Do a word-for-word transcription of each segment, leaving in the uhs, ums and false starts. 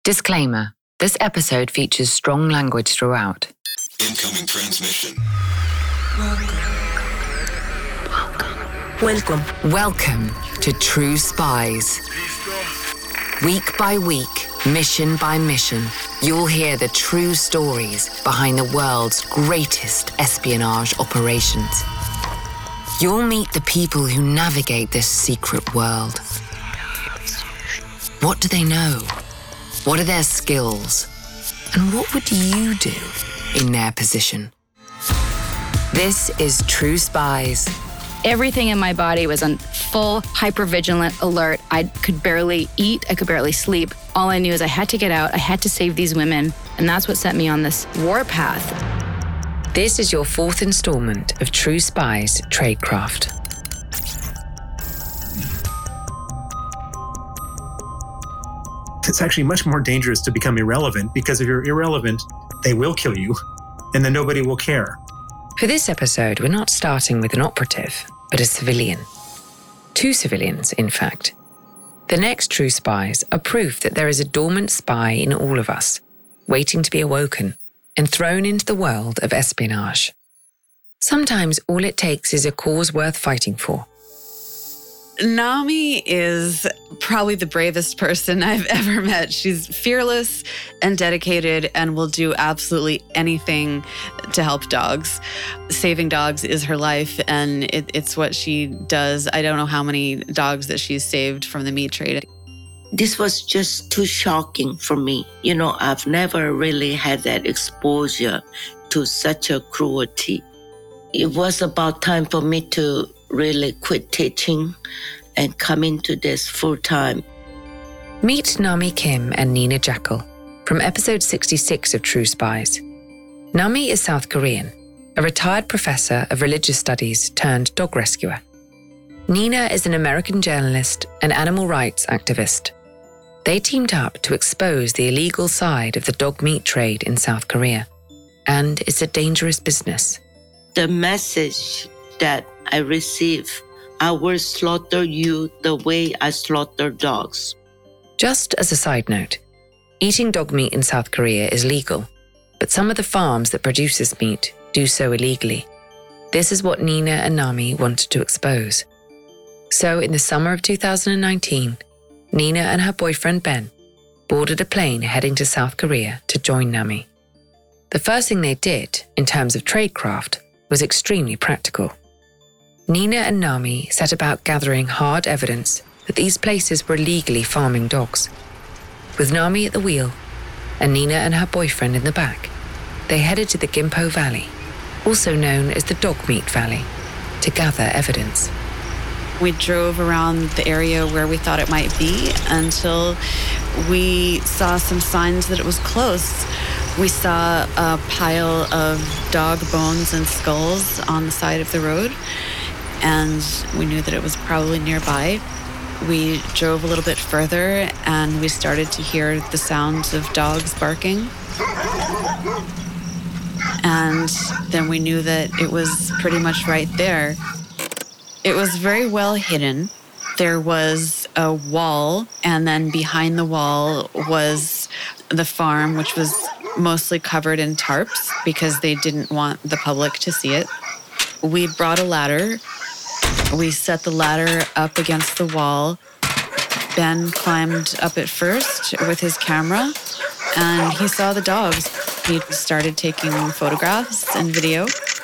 Disclaimer: this episode features strong language throughout. Incoming transmission. Welcome. Welcome to True Spies. Week by week, mission by mission, you'll hear the true stories behind the world's greatest espionage operations. You'll meet the people who navigate this secret world. What do they know? What are their skills? And what would you do in their position? This is True Spies. Everything in my body was on full hypervigilant alert. I could barely eat. I could barely sleep. All I knew is I had to get out. I had to save these women. And that's what set me on this warpath. This is your fourth installment of True Spies Tradecraft. It's actually much more dangerous to become irrelevant, because if you're irrelevant, they will kill you, and then nobody will care. For this episode, we're not starting with an operative, but a civilian. Two civilians, in fact. The next True Spies are proof that there is a dormant spy in all of us, waiting to be awoken and thrown into the world of espionage. Sometimes all it takes is a cause worth fighting for. Nami is probably the bravest person I've ever met. She's fearless and dedicated and will do absolutely anything to help dogs. Saving dogs is her life, and it, it's what she does. I don't know how many dogs that she's saved from the meat trade. This was just too shocking for me. You know, I've never really had that exposure to such a cruelty. It was about time for me to really quit teaching and come into this full-time. Meet Nami Kim and Nina Jackal from episode sixty-six of True Spies. Nami is South Korean, a retired professor of religious studies turned dog rescuer. Nina is an American journalist and animal rights activist. They teamed up to expose the illegal side of the dog meat trade in South Korea, and it's a dangerous business. The message that I receive, I will slaughter you the way I slaughter dogs. Just as a side note, eating dog meat in South Korea is legal, but some of the farms that produce this meat do so illegally. This is what Nina and Nami wanted to expose. So in the summer of two thousand nineteen, Nina and her boyfriend Ben boarded a plane heading to South Korea to join Nami. The first thing they did, in terms of tradecraft, was extremely practical. Nina and Nami set about gathering hard evidence that these places were illegally farming dogs. With Nami at the wheel and Nina and her boyfriend in the back, they headed to the Gimpo Valley, also known as the Dog Meat Valley, to gather evidence. We drove around the area where we thought it might be until we saw some signs that it was close. We saw a pile of dog bones and skulls on the side of the road, and we knew that it was probably nearby. We drove a little bit further, and we started to hear the sounds of dogs barking. And then we knew that it was pretty much right there. It was very well hidden. There was a wall, and then behind the wall was the farm, which was mostly covered in tarps because they didn't want the public to see it. We brought a ladder. We set the ladder up against the wall. Ben climbed up it first with his camera, and he saw the dogs. He started taking photographs and video.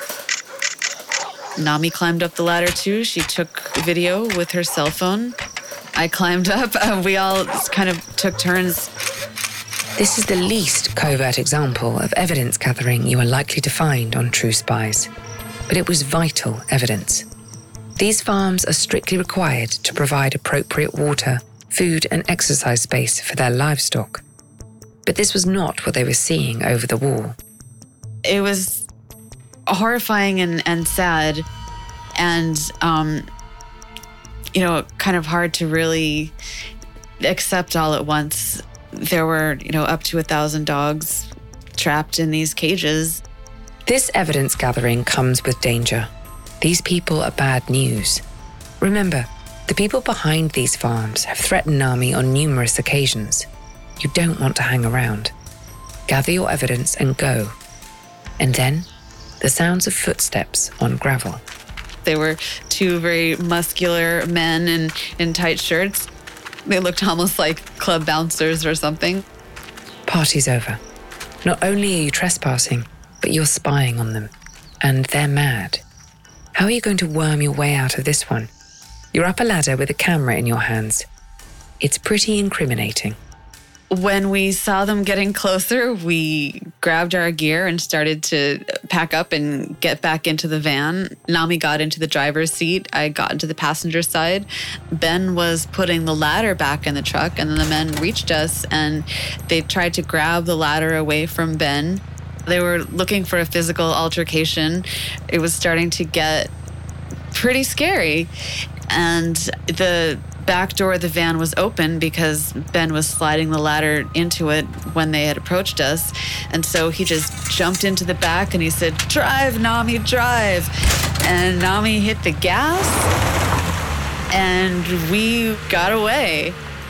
Nami climbed up the ladder too. She took video with her cell phone. I climbed up. Uh, we all kind of took turns. This is the least covert example of evidence gathering you are likely to find on True Spies, but it was vital evidence. These farms are strictly required to provide appropriate water, food, and exercise space for their livestock. But this was not what they were seeing over the wall. It was horrifying and, and sad, and, um, you know, kind of hard to really accept all at once. There were, you know, up to a thousand dogs trapped in these cages. This evidence gathering comes with danger. These people are bad news. Remember, the people behind these farms have threatened Nami on numerous occasions. You don't want to hang around. Gather your evidence and go. And then, the sounds of footsteps on gravel. They were two very muscular men in, in tight shirts. They looked almost like club bouncers or something. Party's over. Not only are you trespassing, but you're spying on them. And they're mad. How are you going to worm your way out of this one? You're up a ladder with a camera in your hands. It's pretty incriminating. When we saw them getting closer, we grabbed our gear and started to pack up and get back into the van. Nami got into the driver's seat. I got into the passenger side. Ben was putting the ladder back in the truck, and then the men reached us and they tried to grab the ladder away from Ben. They were looking for a physical altercation. It was starting to get pretty scary. And the back door of the van was open because Ben was sliding the ladder into it when they had approached us. And so he just jumped into the back and he said, "Drive, Nami, drive." And Nami hit the gas and we got away.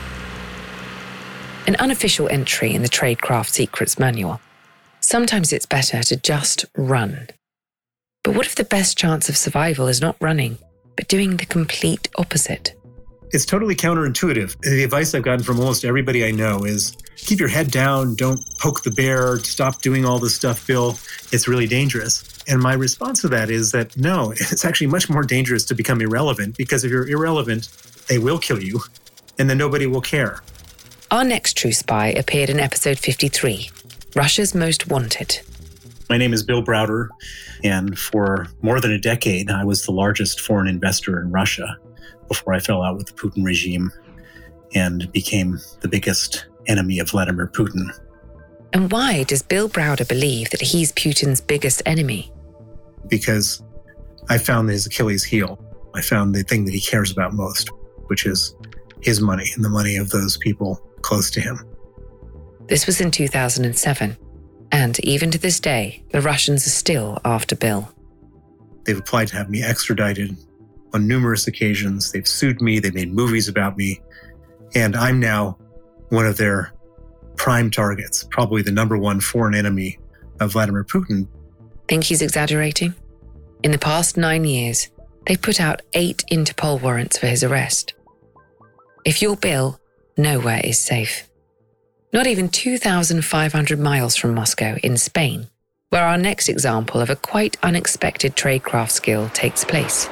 An unofficial entry in the Tradecraft Secrets Manual. Sometimes it's better to just run. But what if the best chance of survival is not running, but doing the complete opposite? It's totally counterintuitive. The advice I've gotten from almost everybody I know is keep your head down, don't poke the bear, stop doing all this stuff, Bill. It's really dangerous. And my response to that is that no, it's actually much more dangerous to become irrelevant, because if you're irrelevant, they will kill you and then nobody will care. Our next true spy appeared in episode fifty-three, Russia's Most Wanted. My name is Bill Browder, and for more than a decade, I was the largest foreign investor in Russia before I fell out with the Putin regime and became the biggest enemy of Vladimir Putin. And why does Bill Browder believe that he's Putin's biggest enemy? Because I found his Achilles heel. I found the thing that he cares about most, which is his money and the money of those people close to him. This was in two thousand seven, and even to this day, the Russians are still after Bill. They've applied to have me extradited on numerous occasions. They've sued me, they've made movies about me, and I'm now one of their prime targets, probably the number one foreign enemy of Vladimir Putin. Think he's exaggerating? In the past nine years, they've put out eight Interpol warrants for his arrest. If you're Bill, nowhere is safe. Not even two thousand five hundred miles from Moscow in Spain, where our next example of a quite unexpected tradecraft skill takes place.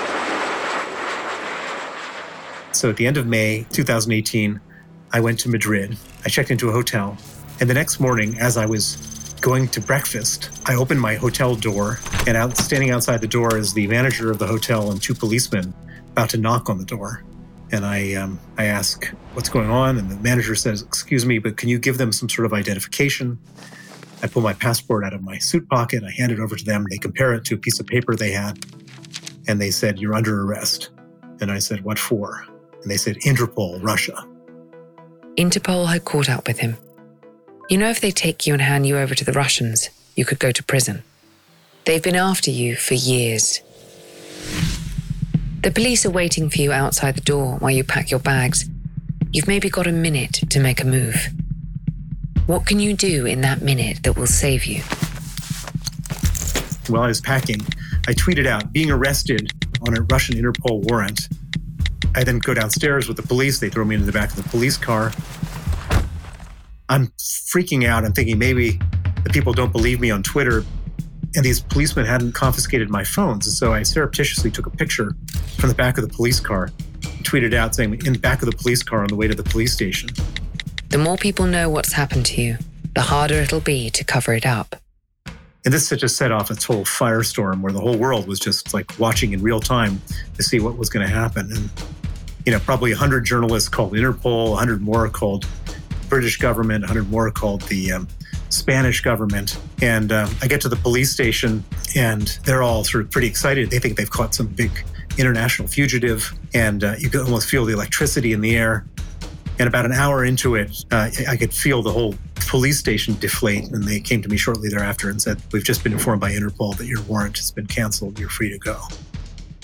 So at the end of May two thousand eighteen, I went to Madrid. I checked into a hotel, and the next morning, as I was going to breakfast, I opened my hotel door, and out, standing outside the door is the manager of the hotel and two policemen about to knock on the door. And I um, I ask, what's going on? And the manager says, "Excuse me, but can you give them some sort of identification?" I pull my passport out of my suit pocket. I hand it over to them. They compare it to a piece of paper they had. And they said, "You're under arrest." And I said, "What for?" And they said, "Interpol, Russia." Interpol had caught up with him. You know, if they take you and hand you over to the Russians, you could go to prison. They've been after you for years. The police are waiting for you outside the door while you pack your bags. You've maybe got a minute to make a move. What can you do in that minute that will save you? While I was packing, I tweeted out, "Being arrested on a Russian Interpol warrant." I then go downstairs with the police. They throw me into the back of the police car. I'm freaking out. I'm thinking maybe the people don't believe me on Twitter. And these policemen hadn't confiscated my phones. And so I surreptitiously took a picture from the back of the police car and tweeted out saying, "In the back of the police car on the way to the police station." The more people know what's happened to you, the harder it'll be to cover it up. And this just set off its whole firestorm where the whole world was just like watching in real time to see what was going to happen. And, you know, probably one hundred journalists called Interpol, one hundred more called British government, one hundred more called the um, Spanish government. And um, I get to the police station and they're all sort of pretty excited. They think they've caught some big international fugitive, and uh, you could almost feel the electricity in the air. And about an hour into it, uh, I could feel the whole police station deflate. And they came to me shortly thereafter and said, "We've just been informed by Interpol that your warrant has been canceled. You're free to go."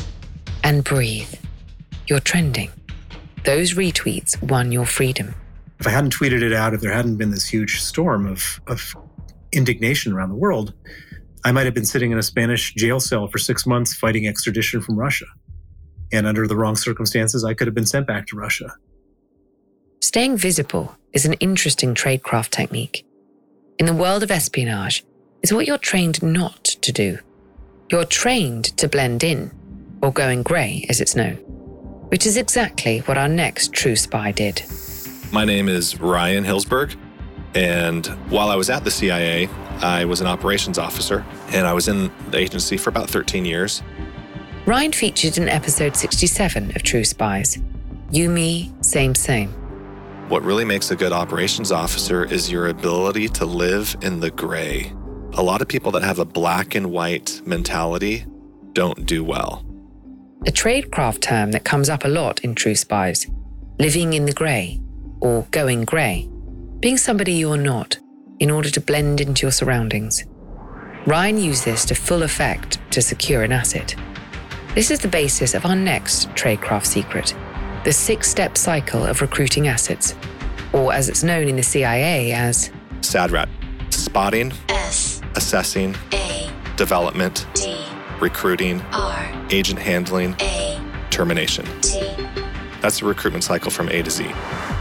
And breathe. You're trending. Those retweets won your freedom. If I hadn't tweeted it out, if there hadn't been this huge storm of, of indignation around the world, I might have been sitting in a Spanish jail cell for six months fighting extradition from Russia. And under the wrong circumstances, I could have been sent back to Russia. Staying visible is an interesting tradecraft technique. In the world of espionage, it's what you're trained not to do. You're trained to blend in, or going grey as it's known, which is exactly what our next true spy did. My name is Ryan Hillsberg, and while I was at the C I A, I was an operations officer, and I was in the agency for about thirteen years. Ryan featured in episode sixty-seven of True Spies. You, me, same, same. What really makes a good operations officer is your ability to live in the gray. A lot of people that have a black and white mentality don't do well. A tradecraft term that comes up a lot in True Spies, living in the grey, or going grey, being somebody you're not, in order to blend into your surroundings. Ryan used this to full effect to secure an asset. This is the basis of our next tradecraft secret, the six-step cycle of recruiting assets, or as it's known in the C I A as SADRAT: spotting, S, assessing, A, development, D, recruiting, R, agent handling, A, termination. T. That's the recruitment cycle from A to Z.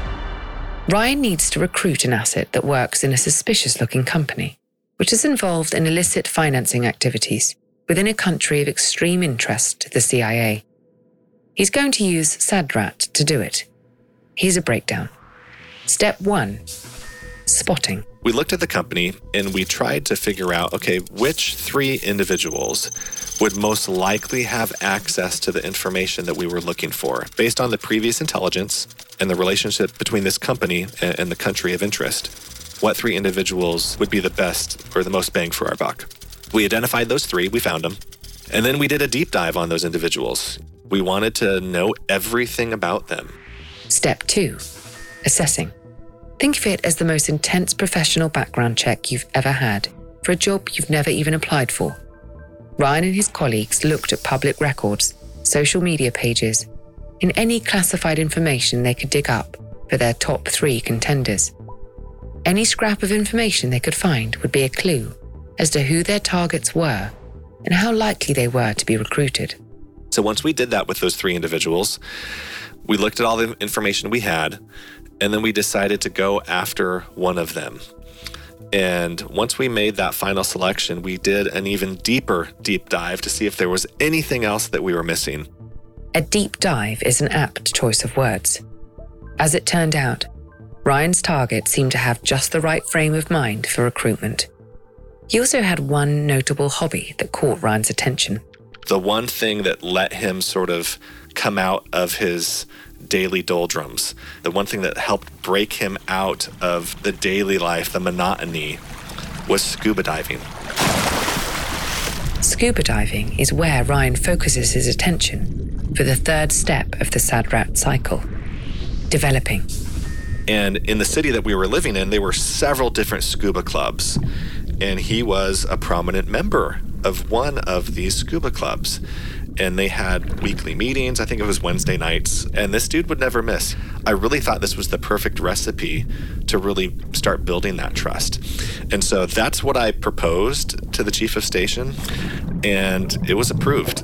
Ryan needs to recruit an asset that works in a suspicious-looking company, which is involved in illicit financing activities within a country of extreme interest to the C I A. He's going to use SADRAT to do it. Here's a breakdown. Step one, spotting. We looked at the company and we tried to figure out, okay, which three individuals would most likely have access to the information that we were looking for based on the previous intelligence and the relationship between this company and the country of interest. What three individuals would be the best or the most bang for our buck? We identified those three, we found them, and then we did a deep dive on those individuals. We wanted to know everything about them. Step two, assessing. Think of it as the most intense professional background check you've ever had for a job you've never even applied for. Ryan and his colleagues looked at public records, social media pages, and any classified information they could dig up for their top three contenders. Any scrap of information they could find would be a clue as to who their targets were and how likely they were to be recruited. So once we did that with those three individuals, we looked at all the information we had, and then we decided to go after one of them. And once we made that final selection, we did an even deeper deep dive to see if there was anything else that we were missing. A deep dive is an apt choice of words. As it turned out, Ryan's target seemed to have just the right frame of mind for recruitment. He also had one notable hobby that caught Ryan's attention. The one thing that let him sort of come out of his daily doldrums, the one thing that helped break him out of the daily life, the monotony, was scuba diving. Scuba diving is where Ryan focuses his attention for the third step of the SADRAT cycle, developing. And in the city that we were living in, there were several different scuba clubs, and he was a prominent member of one of these scuba clubs. And they had weekly meetings. I think it was Wednesday nights. And this dude would never miss. I really thought this was the perfect recipe to really start building that trust. And so that's what I proposed to the chief of station, and it was approved.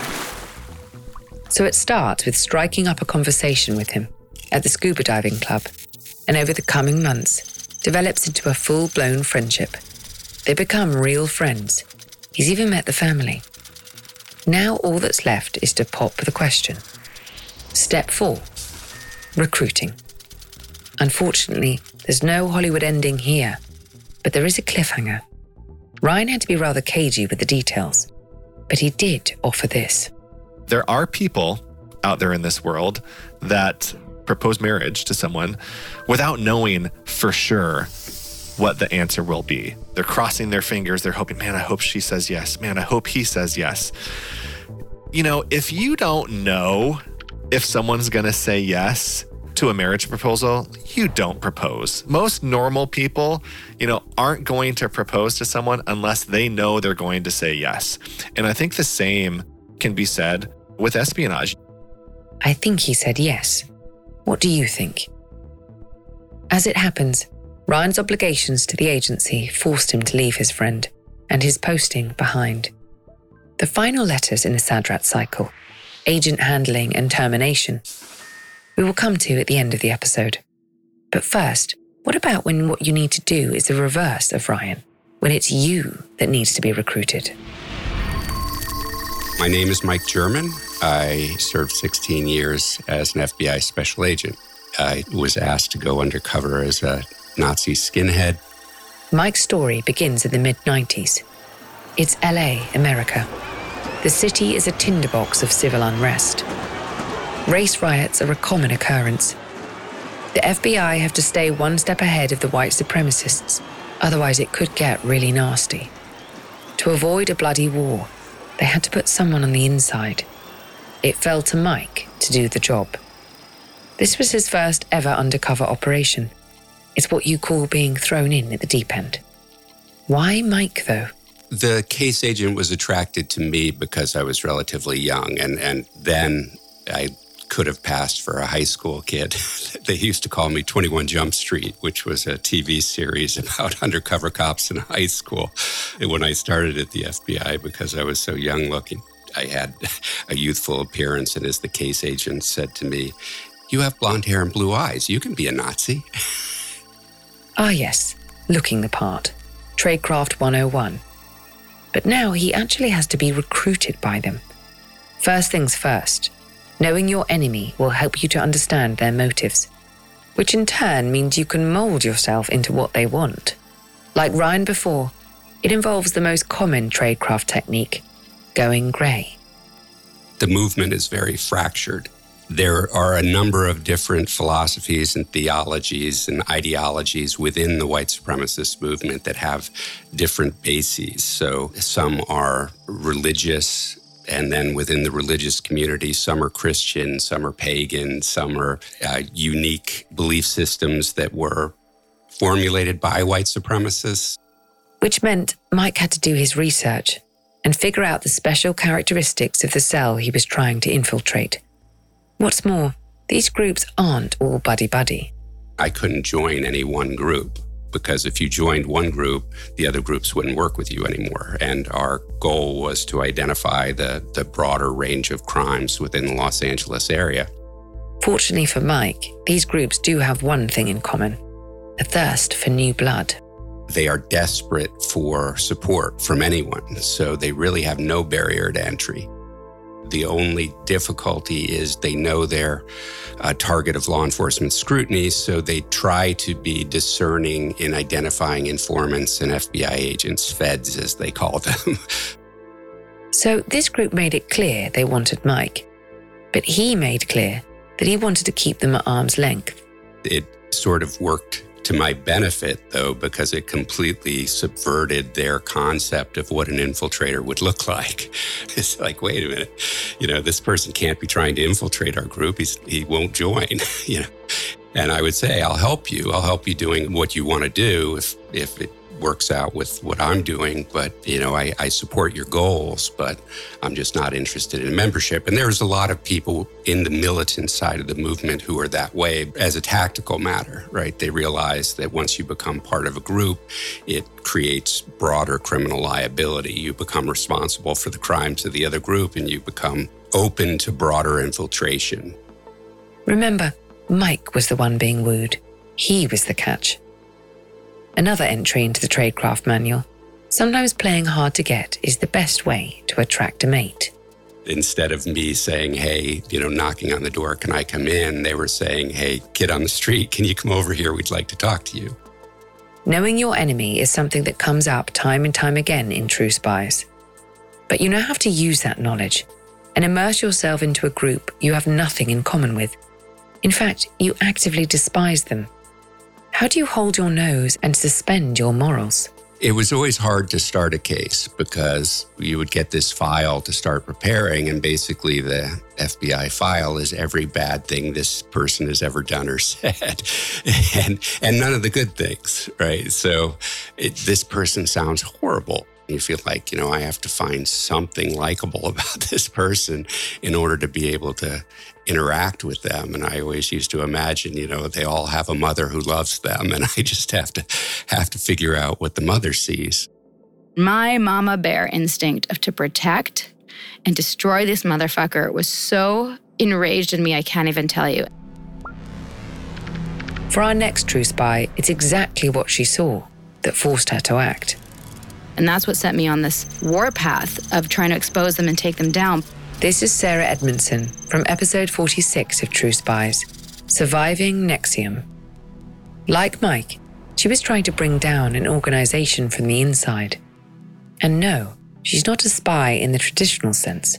So it starts with striking up a conversation with him at the scuba diving club, and over the coming months, develops into a full-blown friendship. They become real friends. He's even met the family. Now all that's left is to pop the question. Step four, recruiting. Unfortunately, there's no Hollywood ending here, but there is a cliffhanger. Ryan had to be rather cagey with the details, but he did offer this. There are people out there in this world that propose marriage to someone without knowing for sure what the answer will be. They're crossing their fingers. They're hoping, man, I hope she says yes. Man, I hope he says yes. You know, if you don't know if someone's going to say yes to a marriage proposal, you don't propose. Most normal people, you know, aren't going to propose to someone unless they know they're going to say yes. And I think the same can be said with espionage. I think he said yes. What do you think? As it happens, Ryan's obligations to the agency forced him to leave his friend and his posting behind. The final letters in the Sadrat cycle, agent handling and termination, we will come to at the end of the episode. But first, what about when what you need to do is the reverse of Ryan, when it's you that needs to be recruited? My name is Mike German. I served sixteen years as an F B I special agent. I was asked to go undercover as a Nazi skinhead. Mike's story begins in the mid nineties. It's L A, America. The city is a tinderbox of civil unrest. Race riots are a common occurrence. The F B I have to stay one step ahead of the white supremacists, otherwise it could get really nasty. To avoid a bloody war, they had to put someone on the inside. It fell to Mike to do the job. This was his first ever undercover operation. It's what you call being thrown in at the deep end. Why Mike, though? The case agent was attracted to me because I was relatively young, and, and then I could have passed for a high school kid. They used to call me twenty-one Jump Street, which was a T V series about undercover cops in high school. And when I started at the F B I, because I was so young looking, I had a youthful appearance, and as the case agent said to me, "You have blonde hair and blue eyes. You can be a Nazi." Ah yes, looking the part. Tradecraft one oh one. But now he actually has to be recruited by them. First things first, knowing your enemy will help you to understand their motives, which in turn means you can mold yourself into what they want. Like Ryan before, it involves the most common tradecraft technique, going grey. The movement is very fractured. There are a number of different philosophies and theologies and ideologies within the white supremacist movement that have different bases. So some are religious, and then within the religious community, some are Christian, some are pagan, some are uh, unique belief systems that were formulated by white supremacists. Which meant Mike had to do his research and figure out the special characteristics of the cell he was trying to infiltrate. What's more, these groups aren't all buddy-buddy. I couldn't join any one group, because if you joined one group, the other groups wouldn't work with you anymore. And our goal was to identify the, the broader range of crimes within the Los Angeles area. Fortunately for Mike, these groups do have one thing in common: a thirst for new blood. They are desperate for support from anyone, so they really have no barrier to entry. The only difficulty is they know they're a target of law enforcement scrutiny, so they try to be discerning in identifying informants and F B I agents, feds as they call them. So this group made it clear they wanted Mike, but he made clear that he wanted to keep them at arm's length. It sort of worked to my benefit, though, because it completely subverted their concept of what an infiltrator would look like. It's like, wait a minute, you know, this person can't be trying to infiltrate our group. He's, he won't join, you know. And I would say, I'll help you. I'll help you doing what you want to do if if it works out with what I'm doing. But, you know, I, I support your goals, but I'm just not interested in membership. And there's a lot of people in the militant side of the movement who are that way as a tactical matter, right? They realize that once you become part of a group, it creates broader criminal liability. You become responsible for the crimes of the other group, and you become open to broader infiltration. Remember, Mike was the one being wooed. He was the catch. Another entry into the Tradecraft manual: sometimes playing hard to get is the best way to attract a mate. Instead of me saying, hey, you know, knocking on the door, can I come in? They were saying, hey, kid on the street, can you come over here? We'd like to talk to you. Knowing your enemy is something that comes up time and time again in True Spies. But you now have to use that knowledge and immerse yourself into a group you have nothing in common with. In fact, you actively despise them. How do you hold your nose and suspend your morals? It was always hard to start a case because you would get this file to start preparing, and basically the F B I file is every bad thing this person has ever done or said, and and none of the good things, right? So it, this person sounds horrible. You feel like, you know, I have to find something likable about this person in order to be able to interact with them. And I always used to imagine, you know, they all have a mother who loves them, and I just have to have to figure out what the mother sees. My mama bear instinct of to protect and destroy this motherfucker was so enraged in me, I can't even tell you. For our next true spy, it's exactly what she saw that forced her to act. And that's what set me on this warpath of trying to expose them and take them down. This is Sarah Edmondson from episode forty-six of True Spies, Surviving NXIVM. Like Mike, she was trying to bring down an organization from the inside. And no, she's not a spy in the traditional sense.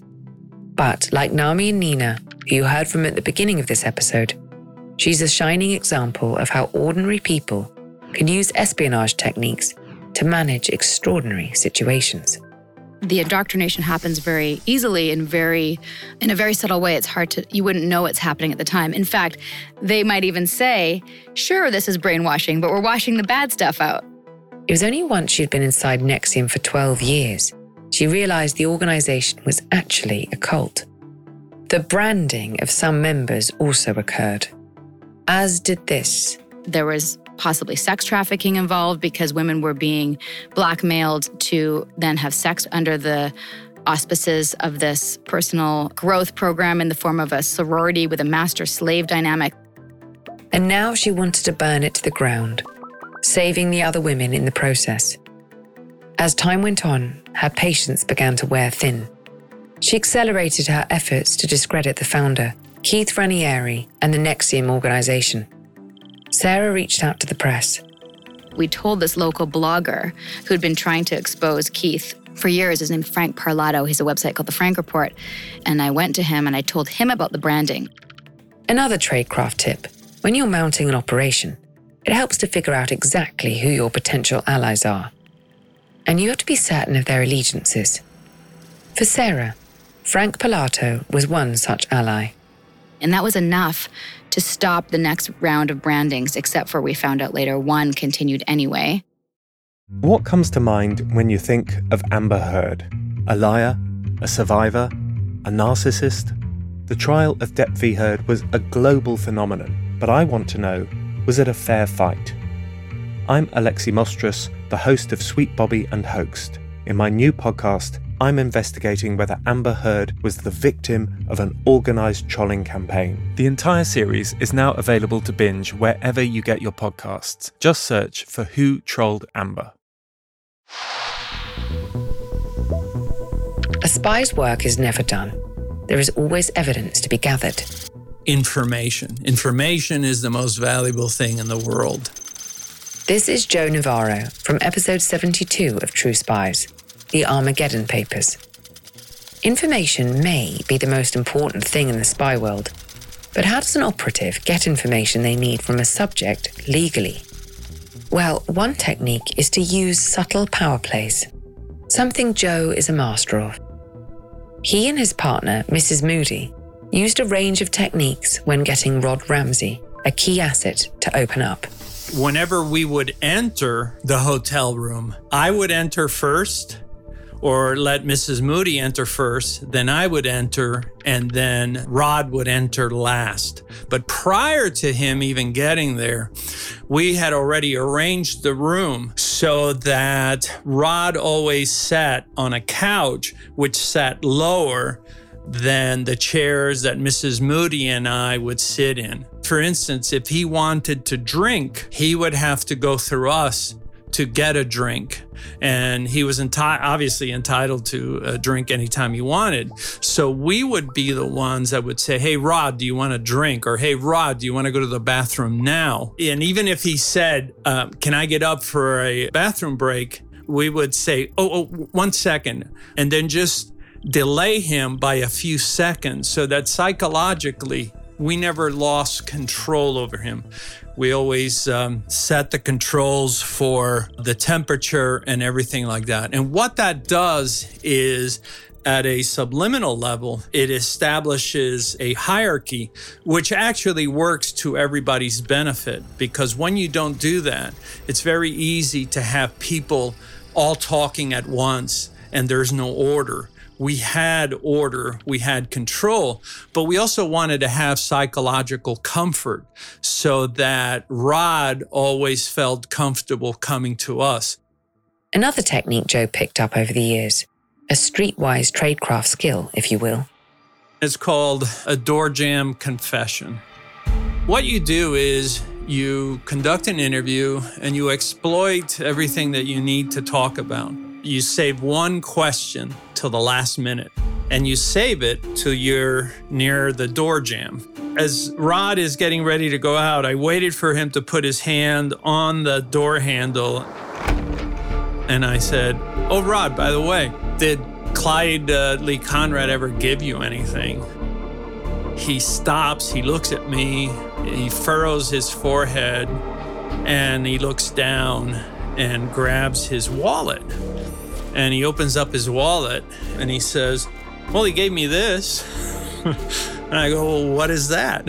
But like Nami and Nina, who you heard from at the beginning of this episode, she's a shining example of how ordinary people can use espionage techniques to manage extraordinary situations. The indoctrination happens very easily and very, in a very subtle way. It's hard to, you wouldn't know it's happening at the time. In fact, they might even say, sure, this is brainwashing, but we're washing the bad stuff out. It was only once she'd been inside NXIVM for twelve years, she realized the organization was actually a cult. The branding of some members also occurred, as did this. There was possibly sex trafficking involved because women were being blackmailed to then have sex under the auspices of this personal growth program in the form of a sorority with a master-slave dynamic. And now she wanted to burn it to the ground, saving the other women in the process. As time went on, her patience began to wear thin. She accelerated her efforts to discredit the founder, Keith Raniere, and the NXIVM organization. Sarah reached out to the press. We told this local blogger who'd been trying to expose Keith for years. His name is Frank Parlato. He has a website called The Frank Report. And I went to him and I told him about the branding. Another tradecraft tip: when you're mounting an operation, it helps to figure out exactly who your potential allies are. And you have to be certain of their allegiances. For Sarah, Frank Parlato was one such ally. And that was enough to stop the next round of brandings, except for we found out later one continued anyway. What comes to mind when you think of Amber Heard? A liar? A survivor? A narcissist? The trial of Depp v. Heard was a global phenomenon, but I want to know, was it a fair fight? I'm Alexi Mostras, the host of Sweet Bobby and Hoaxed. In my new podcast, I'm investigating whether Amber Heard was the victim of an organised trolling campaign. The entire series is now available to binge wherever you get your podcasts. Just search for Who Trolled Amber. A spy's work is never done. There is always evidence to be gathered. Information. Information is the most valuable thing in the world. This is Joe Navarro from episode seventy-two of True Spies, The Armageddon Papers. Information may be the most important thing in the spy world, but how does an operative get information they need from a subject legally? Well, one technique is to use subtle power plays, something Joe is a master of. He and his partner, Missus Moody, used a range of techniques when getting Rod Ramsey, a key asset, to open up. Whenever we would enter the hotel room, I would enter first, or let Missus Moody enter first, then I would enter, and then Rod would enter last. But prior to him even getting there, we had already arranged the room so that Rod always sat on a couch, which sat lower than the chairs that Missus Moody and I would sit in. For instance, if he wanted to drink, he would have to go through us to get a drink. And he was enti- obviously entitled to a drink anytime he wanted. So we would be the ones that would say, hey, Rod, do you want a drink? Or hey, Rod, do you want to go to the bathroom now? And even if he said, uh, can I get up for a bathroom break? We would say, oh, oh, one second. And then just delay him by a few seconds so that psychologically we never lost control over him. We always um, set the controls for the temperature and everything like that. And what that does is, at a subliminal level, it establishes a hierarchy, which actually works to everybody's benefit. Because when you don't do that, it's very easy to have people all talking at once and there's no order. We had order, we had control, but we also wanted to have psychological comfort so that Rod always felt comfortable coming to us. Another technique Joe picked up over the years, a streetwise tradecraft skill, if you will. It's called a door jam confession. What you do is you conduct an interview and you exploit everything that you need to talk about. You save one question till the last minute, and you save it till you're near the door jam. As Rod is getting ready to go out, I waited for him to put his hand on the door handle, and I said, "Oh, Rod, by the way, did Clyde uh, Lee Conrad ever give you anything?" He stops, he looks at me, he furrows his forehead, and he looks down and grabs his wallet. And he opens up his wallet and he says, "Well, he gave me this." And I go, "Well, what is that?"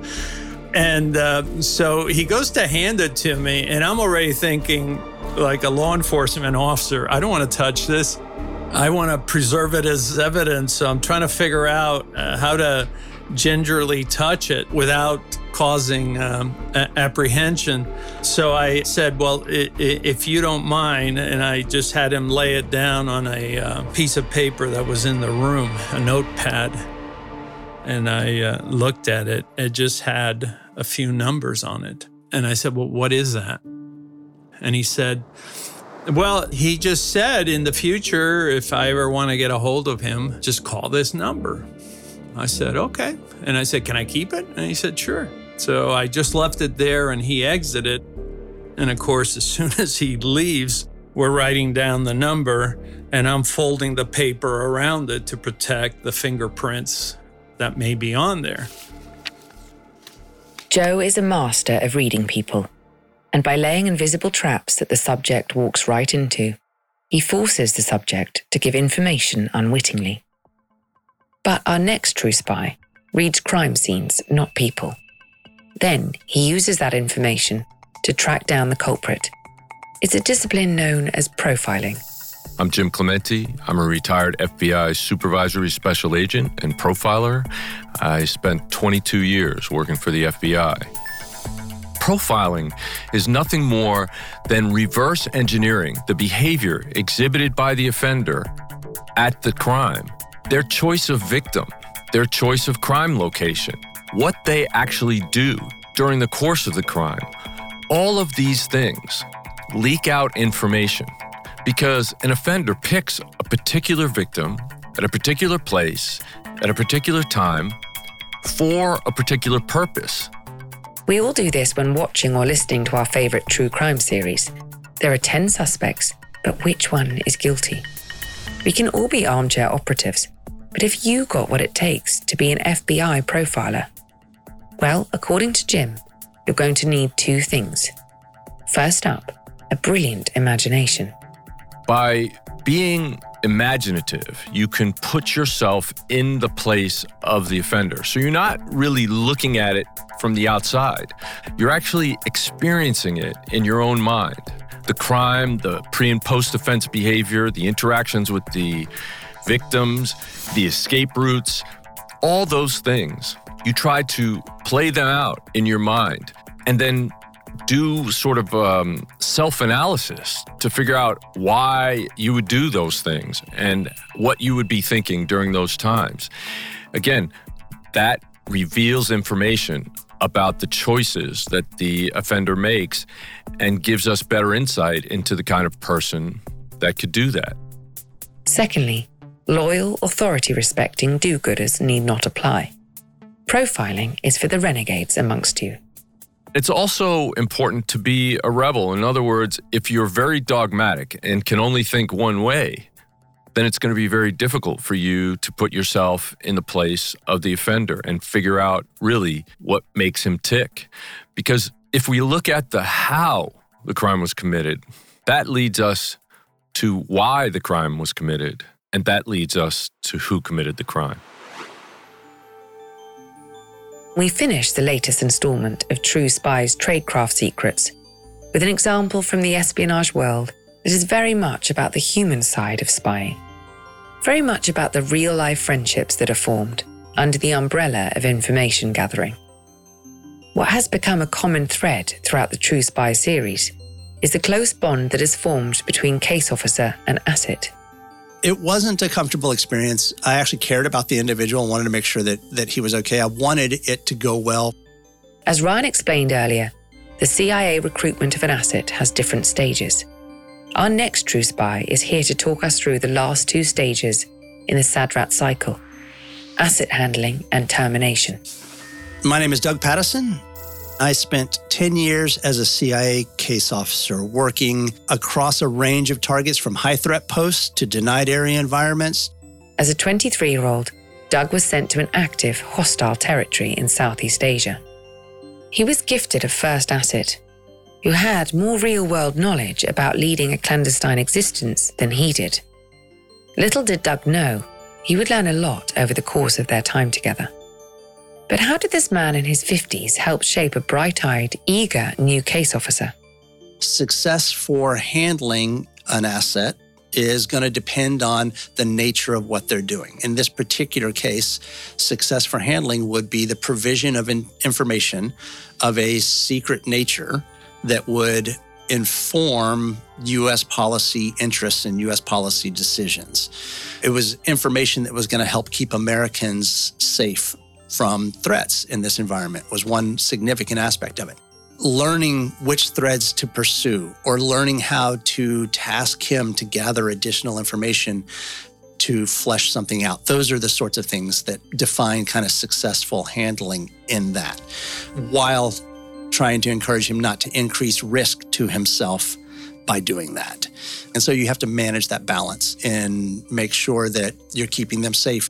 And uh, so he goes to hand it to me, and I'm already thinking, like a law enforcement officer, I don't want to touch this. I want to preserve it as evidence. So I'm trying to figure out uh, how to gingerly touch it without causing um, a- apprehension. So I said, "Well, I- I- if you don't mind," and I just had him lay it down on a uh, piece of paper that was in the room, a notepad. And I uh, looked at it. It just had a few numbers on it. And I said, "Well, what is that?" And he said, "Well, he just said in the future, if I ever want to get a hold of him, just call this number." I said, "Okay." And I said, "Can I keep it?" And he said, "Sure." So I just left it there and he exited. And of course, as soon as he leaves, we're writing down the number and I'm folding the paper around it to protect the fingerprints that may be on there. Joe is a master of reading people, and by laying invisible traps that the subject walks right into, he forces the subject to give information unwittingly. But our next true spy reads crime scenes, not people. Then he uses that information to track down the culprit. It's a discipline known as profiling. I'm Jim Clemente. I'm a retired F B I supervisory special agent and profiler. I spent twenty-two years working for the F B I. Profiling is nothing more than reverse engineering the behavior exhibited by the offender at the crime, their choice of victim, their choice of crime location, what they actually do during the course of the crime. All of these things leak out information because an offender picks a particular victim at a particular place, at a particular time, for a particular purpose. We all do this when watching or listening to our favorite true crime series. There are ten suspects, but which one is guilty? We can all be armchair operatives, but have you got what it takes to be an F B I profiler? Well, according to Jim, you're going to need two things. First up, a brilliant imagination. By being imaginative, you can put yourself in the place of the offender. So you're not really looking at it from the outside. You're actually experiencing it in your own mind. The crime, the pre- and post-offense behavior, the interactions with the victims, the escape routes, all those things. You try to play them out in your mind and then do sort of um, self-analysis to figure out why you would do those things and what you would be thinking during those times. Again, that reveals information about the choices that the offender makes and gives us better insight into the kind of person that could do that. Secondly, loyal, authority-respecting do-gooders need not apply. Profiling is for the renegades amongst you. It's also important to be a rebel. In other words, if you're very dogmatic and can only think one way, then it's going to be very difficult for you to put yourself in the place of the offender and figure out really what makes him tick. Because if we look at the how the crime was committed, that leads us to why the crime was committed, and that leads us to who committed the crime. We finish the latest installment of True Spy's Tradecraft Secrets with an example from the espionage world that is very much about the human side of spying, very much about the real-life friendships that are formed under the umbrella of information gathering. What has become a common thread throughout the True Spy series is the close bond that is formed between case officer and asset. It wasn't a comfortable experience. I actually cared about the individual and wanted to make sure that, that he was okay. I wanted it to go well. As Ryan explained earlier, the C I A recruitment of an asset has different stages. Our next True Spy is here to talk us through the last two stages in the Sadrat cycle: asset handling and termination. My name is Doug Pattison. I spent ten years as a C I A case officer, working across a range of targets from high-threat posts to denied area environments. As a twenty-three-year-old, Doug was sent to an active, hostile territory in Southeast Asia. He was gifted a first asset who had more real-world knowledge about leading a clandestine existence than he did. Little did Doug know, he would learn a lot over the course of their time together. But how did this man in his fifties help shape a bright-eyed, eager new case officer? Success for handling an asset is going to depend on the nature of what they're doing. In this particular case, success for handling would be the provision of in- information of a secret nature that would inform U S policy interests and U S policy decisions. It was information that was going to help keep Americans safe from threats in this environment was one significant aspect of it. Learning which threads to pursue or learning how to task him to gather additional information to flesh something out. Those are the sorts of things that define kind of successful handling in that, while trying to encourage him not to increase risk to himself by doing that. And so you have to manage that balance and make sure that you're keeping them safe.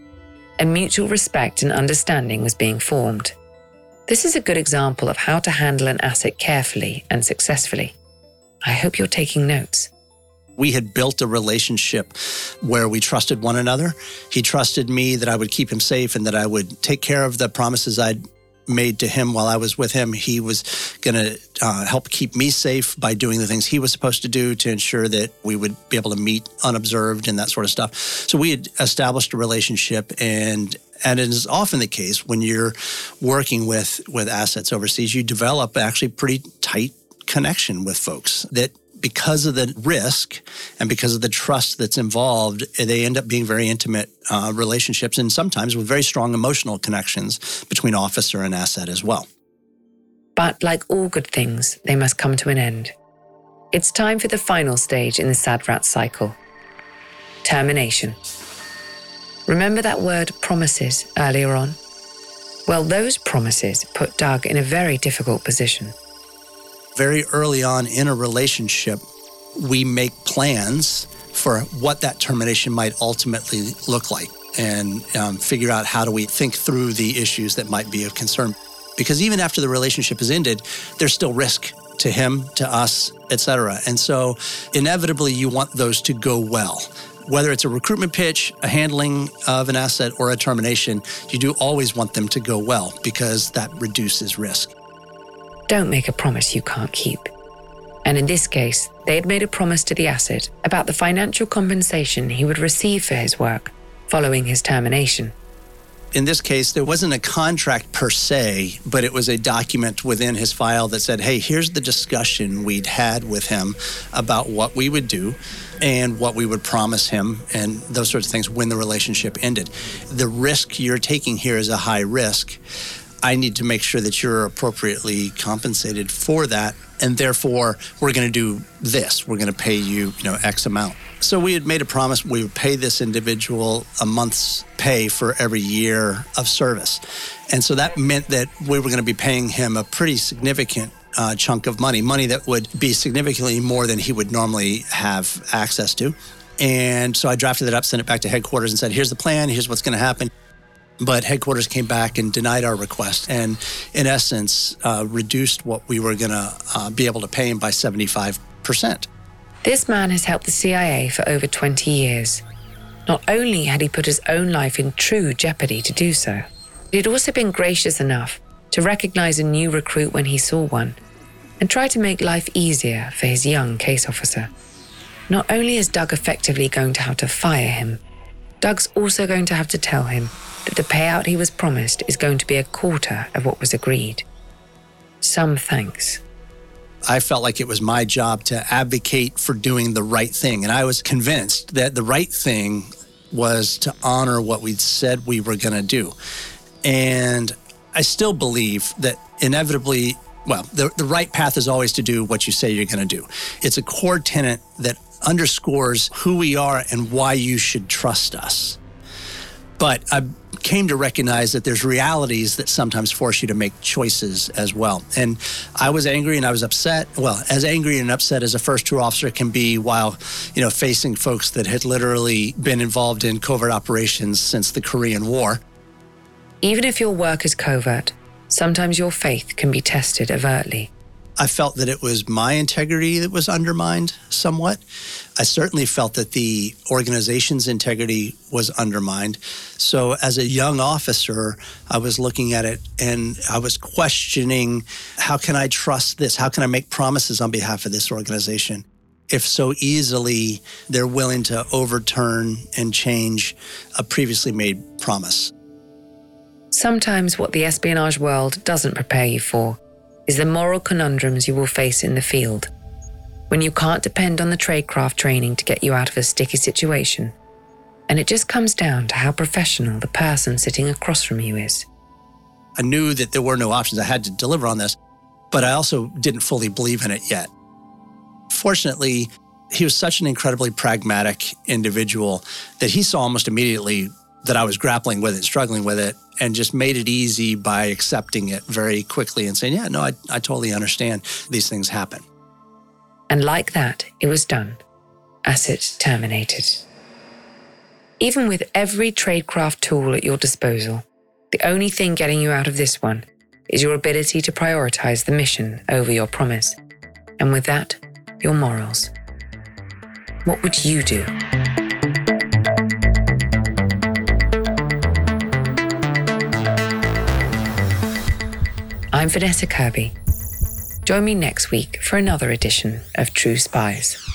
A mutual respect and understanding was being formed. This is a good example of how to handle an asset carefully and successfully. I hope you're taking notes. We had built a relationship where we trusted one another. He trusted me that I would keep him safe and that I would take care of the promises I'd made to him while I was with him. He was going to uh, help keep me safe by doing the things he was supposed to do to ensure that we would be able to meet unobserved and that sort of stuff. So we had established a relationship, and and it is often the case when you're working with, with assets overseas, you develop actually pretty tight connection with folks that because of the risk and because of the trust that's involved, they end up being very intimate uh, relationships, and sometimes with very strong emotional connections between officer and asset as well. But like all good things, they must come to an end. It's time for the final stage in the Sadrat cycle: termination. Remember that word promises earlier on? Well, those promises put Doug in a very difficult position. Very early on in a relationship, we make plans for what that termination might ultimately look like and um, figure out how do we think through the issues that might be of concern. Because even after the relationship is ended, there's still risk to him, to us, et cetera. And so inevitably you want those to go well. Whether it's a recruitment pitch, a handling of an asset, or a termination, you do always want them to go well because that reduces risk. Don't make a promise you can't keep. And in this case, they had made a promise to the asset about the financial compensation he would receive for his work following his termination. In this case, there wasn't a contract per se, but it was a document within his file that said, hey, here's the discussion we'd had with him about what we would do and what we would promise him and those sorts of things when the relationship ended. The risk you're taking here is a high risk. I need to make sure that you're appropriately compensated for that. And therefore, we're going to do this. We're going to pay you, you know, X amount. So we had made a promise we would pay this individual a month's pay for every year of service. And so that meant that we were going to be paying him a pretty significant uh, chunk of money, money that would be significantly more than he would normally have access to. And so I drafted it up, sent it back to headquarters and said, here's the plan, here's what's going to happen. But headquarters came back and denied our request and, in essence, uh, reduced what we were going to uh, be able to pay him by seventy-five percent. This man has helped the C I A for over twenty years. Not only had he put his own life in true jeopardy to do so, but he'd also been gracious enough to recognize a new recruit when he saw one and try to make life easier for his young case officer. Not only is Doug effectively going to have to fire him, Doug's also going to have to tell him that the payout he was promised is going to be a quarter of what was agreed. Some thanks. I felt like it was my job to advocate for doing the right thing. And I was convinced that the right thing was to honor what we'd said we were going to do. And I still believe that inevitably, well, the, the right path is always to do what you say you're going to do. It's a core tenet that underscores who we are and why you should trust us. But I came to recognize that there's realities that sometimes force you to make choices as well. And I was angry and I was upset. Well, as angry and upset as a first tour officer can be while, you know, facing folks that had literally been involved in covert operations since the Korean War. Even if your work is covert, sometimes your faith can be tested overtly. I felt that it was my integrity that was undermined somewhat. I certainly felt that the organization's integrity was undermined. So as a young officer, I was looking at it and I was questioning, how can I trust this? How can I make promises on behalf of this organization if so easily they're willing to overturn and change a previously made promise? Sometimes what the espionage world doesn't prepare you for is the moral conundrums you will face in the field, when you can't depend on the tradecraft training to get you out of a sticky situation, and it just comes down to how professional the person sitting across from you is. I knew that there were no options. I had to deliver on this, but I also didn't fully believe in it yet. Fortunately, he was such an incredibly pragmatic individual that he saw almost immediately that I was grappling with it, struggling with it, and just made it easy by accepting it very quickly and saying, yeah, no, I, I totally understand these things happen. And like that, it was done. Asset terminated. Even with every tradecraft tool at your disposal, the only thing getting you out of this one is your ability to prioritize the mission over your promise. And with that, your morals. What would you do? I'm Vanessa Kirby. Join me next week for another edition of True Spies.